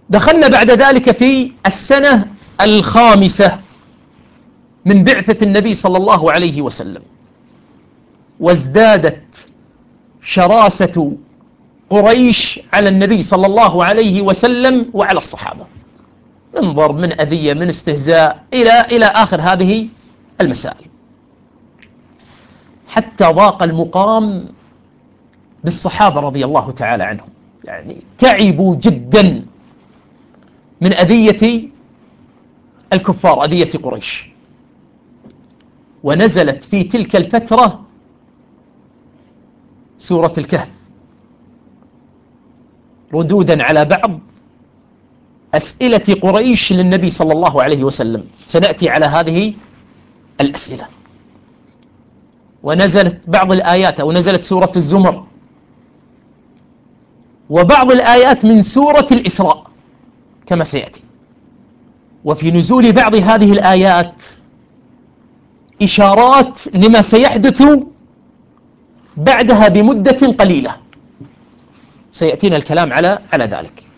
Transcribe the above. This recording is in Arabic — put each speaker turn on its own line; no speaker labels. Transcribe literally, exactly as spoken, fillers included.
دخلنا بعد ذلك في السنة الخامسة من بعثة النبي صلى الله عليه وسلم، وازدادت شراسة قريش على النبي صلى الله عليه وسلم وعلى الصحابة، من ضرب، من أذية، من استهزاء، إلى إلى آخر هذه المسائل، حتى ضاق المقام بالصحابة رضي الله تعالى عنهم، يعني تعبوا جدا من أذية الكفار، أذية قريش. ونزلت في تلك الفترة سورة الكهف ردودا على بعض أسئلة قريش للنبي صلى الله عليه وسلم، سنأتي على هذه الأسئلة. ونزلت بعض الآيات، أو نزلت سورة الزمر وبعض الآيات من سورة الإسراء كما سيأتي. وفي نزول بعض هذه الآيات إشارات لما سيحدث بعدها بمدة قليلة، سيأتينا الكلام على على ذلك.